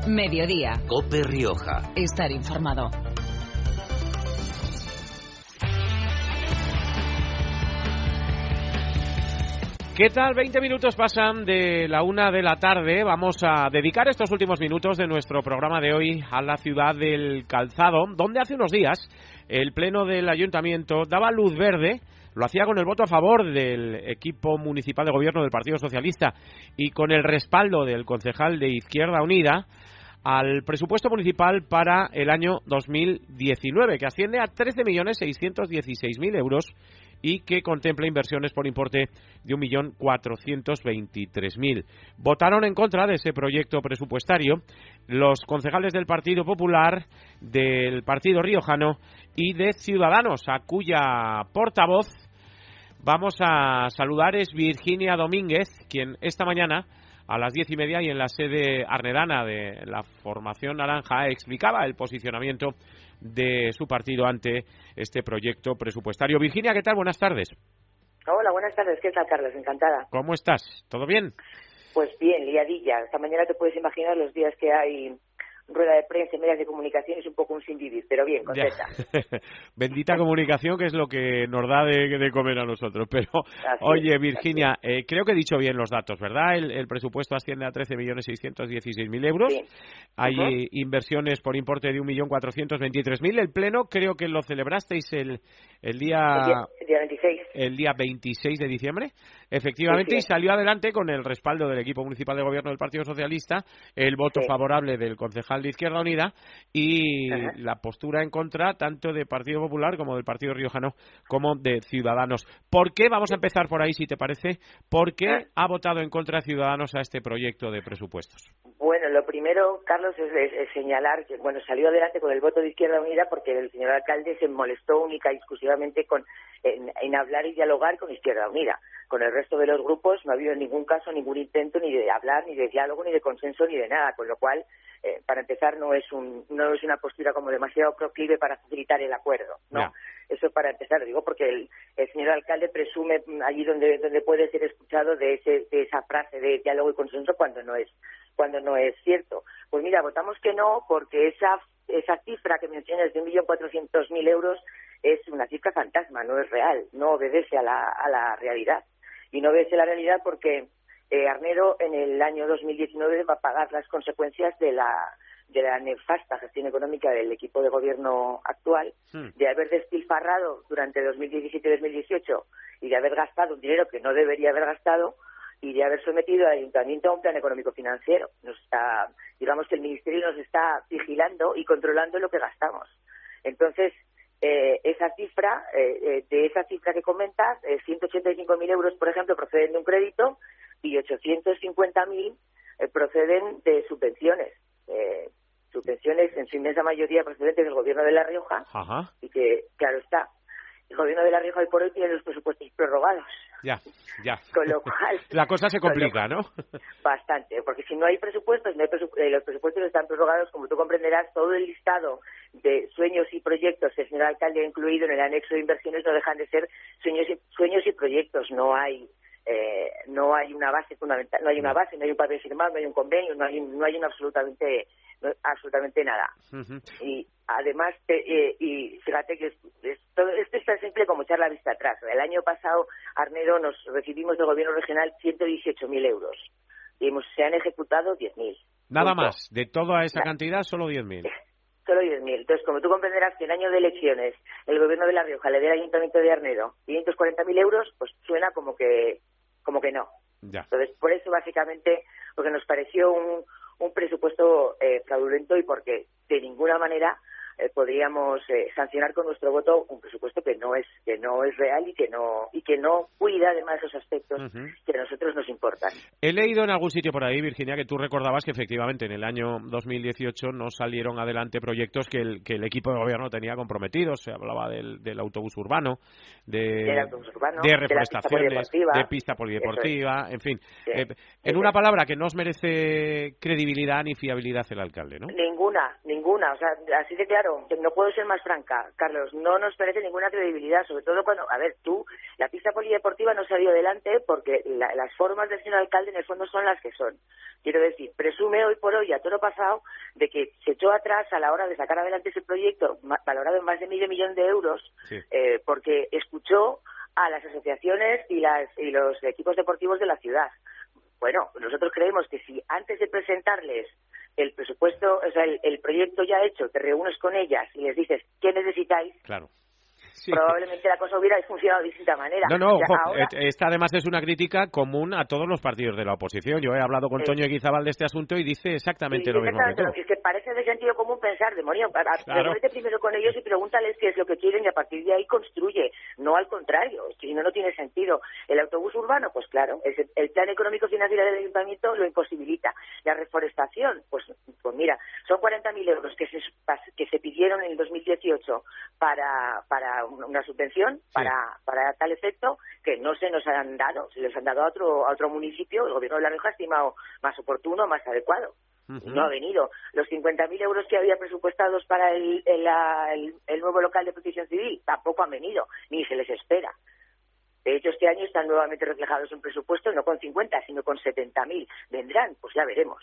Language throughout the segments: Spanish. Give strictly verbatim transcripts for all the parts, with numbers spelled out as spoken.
Mediodía. COPE Rioja. Estar informado. ¿Qué tal? veinte minutos pasan de la una de la tarde. Vamos a dedicar estos últimos minutos de nuestro programa de hoy a la ciudad del Calzado, donde hace unos días el Pleno del Ayuntamiento daba luz verde. Lo hacía con el voto a favor del equipo municipal de gobierno del Partido Socialista y con el respaldo del concejal de Izquierda Unida al presupuesto municipal para el año dos mil diecinueve, que asciende a trece millones seiscientos dieciséis mil euros y que contempla inversiones por importe de un millón cuatrocientos veintitrés mil. Votaron en contra de ese proyecto presupuestario los concejales del Partido Popular, del Partido Riojano y de Ciudadanos, a cuya portavoz vamos a saludar. Es Virginia Domínguez, quien esta mañana a las diez y media y en la sede arnedana de la Formación Naranja explicaba el posicionamiento de su partido ante este proyecto presupuestario. Virginia, ¿qué tal? Buenas tardes. Hola, buenas tardes. ¿Qué tal, Carlos? Encantada. ¿Cómo estás? ¿Todo bien? Pues bien, liadilla. Esta mañana te puedes imaginar los días que hay rueda de prensa y medios de comunicación, es un poco un sin vivir, pero bien, contenta. Bendita comunicación, que es lo que nos da de, de comer a nosotros. Pero, así oye, es, Virginia, eh, creo que he dicho bien los datos, ¿verdad? El, el presupuesto asciende a trece millones seiscientos dieciséis mil euros. Sí. Hay uh-huh. inversiones por importe de un millón cuatrocientos veintitrés mil. El Pleno, creo que lo celebrasteis el, el, día, el, día, el día veintiséis. El día veintiséis de diciembre, efectivamente, sí, sí. Y salió adelante con el respaldo del equipo municipal de gobierno del Partido Socialista, el voto sí. favorable del concejal de Izquierda Unida y Ajá. la postura en contra tanto del Partido Popular como del Partido Riojano como de Ciudadanos. ¿Por qué? Vamos a empezar por ahí, si te parece. ¿Por qué ¿Ah? ha votado en contra Ciudadanos a este proyecto de presupuestos? Bueno, lo primero, Carlos, es, es, es señalar que bueno salió adelante con el voto de Izquierda Unida porque el señor alcalde se molestó única y exclusivamente con en, en hablar y dialogar con Izquierda Unida. Con el resto de los grupos no ha habido en ningún caso ningún intento ni de hablar, ni de diálogo, ni de consenso, ni de nada, con lo cual, eh, para empezar, no es un no es una postura como demasiado proclive para facilitar el acuerdo, ¿no? Yeah. Eso para empezar, digo, porque el, el señor alcalde presume allí donde donde puede ser escuchado de ese de esa frase de diálogo y consenso cuando no es cuando no es cierto. Pues mira, votamos que no porque esa esa cifra que mencionas de un millón cuatrocientos mil euros es una cifra fantasma, no es real, no obedece a la a la realidad. Y no obedece a la realidad porque eh, Arnedo en el año dos mil diecinueve va a pagar las consecuencias de la de la nefasta gestión económica del equipo de gobierno actual, sí. de haber despilfarrado durante dos mil diecisiete y dos mil dieciocho y de haber gastado un dinero que no debería haber gastado y de haber sometido al ayuntamiento a un plan económico financiero. Nos está, digamos que el ministerio nos está vigilando y controlando lo que gastamos. Entonces, eh, esa cifra, eh, eh, de esa cifra que comentas, eh, ciento ochenta y cinco mil euros, por ejemplo, proceden de un crédito y ochocientos cincuenta mil eh, proceden de subvenciones. Eh, subvenciones en su inmensa mayoría procedentes del gobierno de La Rioja. Ajá. Y que, claro está, el gobierno de La Rioja hoy por hoy tiene los presupuestos prorrogados. Ya, ya. Con lo cual... La cosa se complica, ¿no? Bastante, porque si no hay presupuestos, no hay presu... eh, los presupuestos están prorrogados, como tú comprenderás, todo el listado de sueños y proyectos que el señor alcalde ha incluido en el anexo de inversiones no dejan de ser sueños y, sueños y proyectos, no hay... Eh, no hay una base fundamental, no hay una base, no hay un papel firmado, no hay un convenio, no hay, no hay un absolutamente, no, absolutamente nada. Uh-huh. Y además, te, eh, y fíjate que es, es, todo esto es tan simple como echar la vista atrás. El año pasado, Arnedo, nos recibimos del gobierno regional ciento dieciocho mil euros y hemos, se han ejecutado diez mil. Nada punto. Más, de toda esa Nada. Cantidad, solo diez mil. Solo diez mil. Entonces, como tú comprenderás que en año de elecciones el gobierno de La Rioja le dé al ayuntamiento de Arnedo quinientos cuarenta mil euros, pues suena como que como que no. Ya. Entonces, por eso básicamente, porque nos pareció un, un presupuesto eh, fraudulento y porque de ninguna manera eh, podríamos eh, sancionar con nuestro voto un presupuesto que no es que no es real y que no y que no cuida además esos aspectos uh-huh. que a nosotros nos importan. He leído en algún sitio por ahí, Virginia, que tú recordabas que efectivamente en el año dos mil dieciocho no salieron adelante proyectos que el, que el equipo de gobierno tenía comprometidos. Se hablaba del, del autobús urbano, de, del autobús urbano, de reforestaciones, de, de pista polideportiva, es. En fin. Sí. Eh, en sí. una palabra, que no os merece credibilidad ni fiabilidad el alcalde, ¿no? Ninguna, ninguna. O sea, así de claro. claro, no puedo ser más franca, Carlos, no nos parece ninguna credibilidad, sobre todo cuando, a ver, tú, la pista polideportiva no salió adelante porque la, las formas del señor alcalde en el fondo son las que son. Quiero decir, presume hoy por hoy, a todo pasado, de que se echó atrás a la hora de sacar adelante ese proyecto valorado en más de medio millón de euros, sí. eh, porque escuchó a las asociaciones y, las, y los equipos deportivos de la ciudad. Bueno, nosotros creemos que si antes de presentarles el presupuesto, o sea, el, el proyecto ya hecho, te reúnes con ellas y les dices qué necesitáis, claro. Sí. Probablemente la cosa hubiera funcionado de distinta manera. No, no, o sea, ojo, ahora... esta además es una crítica común a todos los partidos de la oposición. Yo he hablado con eh, Toño Eguizabal de este asunto y dice exactamente sí, lo mismo que tú. Es que parece de sentido común pensar, demonio, claro. reúnete primero con ellos y pregúntales qué es lo que quieren y a partir de ahí construye, no al contrario, si no, no tiene sentido. El autobús urbano, pues claro, es el, el plan económico financiero del ayuntamiento lo imposibilita. La reforestación, pues, pues mira, son cuarenta mil euros que se, que se pidieron en el dos mil dieciocho para, para una subvención, sí. para, para tal efecto, que no se nos han dado, se les han dado a otro, a otro municipio, el gobierno de La Rioja ha estimado más oportuno, más adecuado. Uh-huh. No ha venido. Los cincuenta mil euros que había presupuestados para el, el, el, el nuevo local de protección civil tampoco han venido, ni se les espera. De hecho, este año están nuevamente reflejados en presupuesto, no con cincuenta, sino con setenta mil. ¿Vendrán? Pues ya veremos.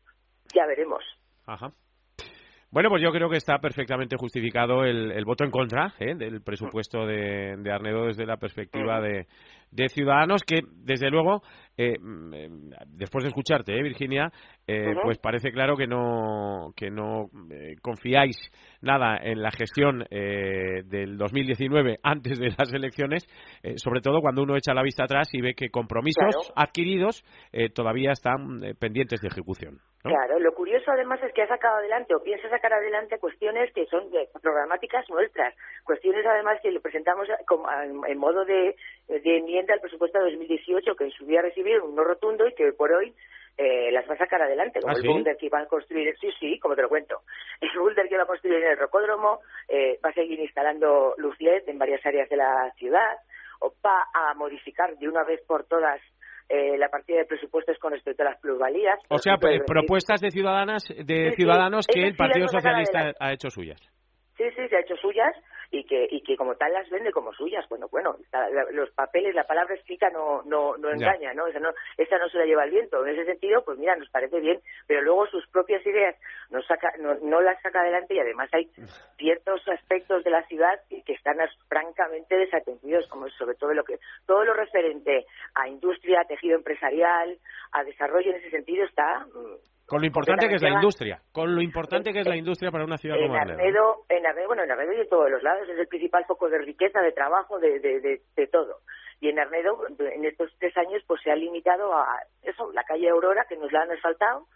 Ya veremos. Ajá. Bueno, pues yo creo que está perfectamente justificado el, el voto en contra ¿eh? del presupuesto de, de Arnedo desde la perspectiva de, de Ciudadanos, que desde luego, eh, después de escucharte, ¿eh, Virginia, eh, uh-huh. pues parece claro que no que no eh, confiáis nada en la gestión eh, del dos mil diecinueve antes de las elecciones, eh, sobre todo cuando uno echa la vista atrás y ve que compromisos claro. adquiridos eh, todavía están eh, pendientes de ejecución, ¿no? Claro, lo curioso además es que ha sacado adelante o piensa sacar adelante cuestiones que son de, programáticas nuestras, cuestiones además que lo presentamos como, en modo de, de enmienda al presupuesto de dos mil dieciocho, que en su día recibieron un no rotundo y que por hoy eh, las va a sacar adelante, como ¿Ah, el sí? boulder que iban a construir, sí, sí, como te lo cuento, el boulder que va a construir en el Rocódromo, eh, va a seguir instalando luz L E D en varias áreas de la ciudad, o va a modificar de una vez por todas Eh, la partida de presupuestos con respecto a las plusvalías. O sea, eh, propuestas de ciudadanas de sí, ciudadanos sí, que el Partido Socialista ha hecho suyas. Sí, sí, se ha hecho suyas y que y que como tal las vende como suyas. Bueno, bueno, la, la, los papeles, la palabra escrita no no no engaña, ¿no? Esa no esa no se la lleva el viento. En ese sentido, pues mira, nos parece bien, pero luego sus propias ideas no saca no, no las saca adelante y además hay ciertos aspectos de la ciudad que están francamente desatendidos, como sobre todo lo que todo lo referente a industria, tejido empresarial, a desarrollo en ese sentido está con lo importante que es la industria, con lo importante que es la industria para una ciudad como Arnedo. Arnedo en Arnedo, bueno, en Arnedo y en todos los lados, es el principal foco de riqueza, de trabajo, de, de, de, de todo. Y en Arnedo, en estos tres años, pues se ha limitado a eso, la calle Aurora, que nos la han asfaltado,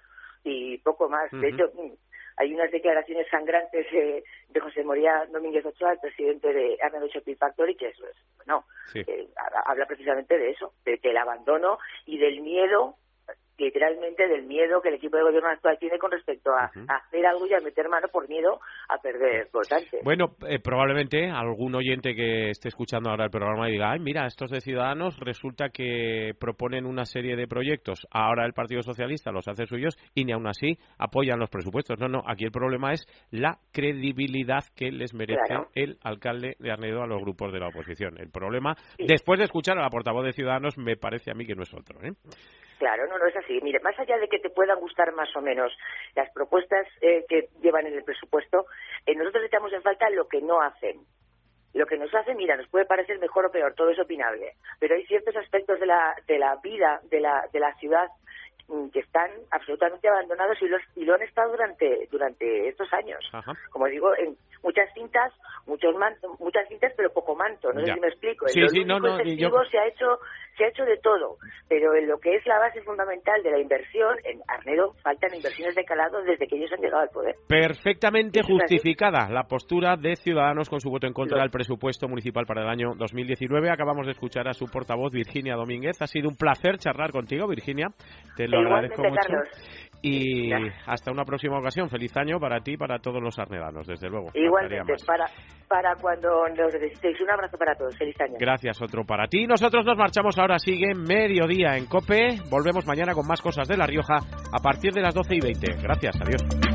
y poco más. Uh-huh. De hecho, hay unas declaraciones sangrantes eh, de José Moría Domínguez Ochoa, el presidente de Arnedo Shopping Factory, que eso es, bueno, sí. eh, habla precisamente de eso, de, del abandono y del miedo, literalmente del miedo que el equipo de gobierno actual tiene con respecto a, uh-huh. a hacer algo y a meter mano por miedo a perder votantes. Bueno, eh, probablemente algún oyente que esté escuchando ahora el programa y diga, ay, mira, estos de Ciudadanos resulta que proponen una serie de proyectos, ahora el Partido Socialista los hace suyos y ni aún así apoyan los presupuestos. No, no, aquí el problema es la credibilidad que les merece claro. el alcalde de Arnedo a los grupos de la oposición. El problema, sí. después de escuchar a la portavoz de Ciudadanos, me parece a mí que no es otro, ¿eh? Claro, no, no es así. Mire, más allá de que te puedan gustar más o menos las propuestas eh, que llevan en el presupuesto, eh, nosotros echamos en falta lo que no hacen. Lo que nos hacen, mira, nos puede parecer mejor o peor, todo es opinable, pero hay ciertos aspectos de la de la vida de la de la ciudad que están absolutamente abandonados y, los, y lo han estado durante durante estos años. Ajá. Como digo, en muchas cintas, muchos mantos, muchas cintas, pero poco manto. No ya. sé si me explico. En sí, lo sí, no, no, yo... se ha hecho se ha hecho de todo, pero en lo que es la base fundamental de la inversión, en Arnedo faltan inversiones de calado desde que ellos han llegado al poder. Perfectamente justificada la postura de Ciudadanos con su voto en contra no. del presupuesto municipal para el año dos mil diecinueve. Acabamos de escuchar a su portavoz, Virginia Domínguez. Ha sido un placer charlar contigo, Virginia. Te lo Igualmente, agradezco mucho. Carlos. Y ya. hasta una próxima ocasión. Feliz año para ti y para todos los arnedanos, desde luego. Igualmente, para, para cuando nos necesitéis. Un abrazo para todos. Feliz año. Gracias, otro para ti. Nosotros nos marchamos ahora. Sigue Mediodía en COPE. Volvemos mañana con más cosas de La Rioja a partir de las doce y veinte. Gracias, adiós.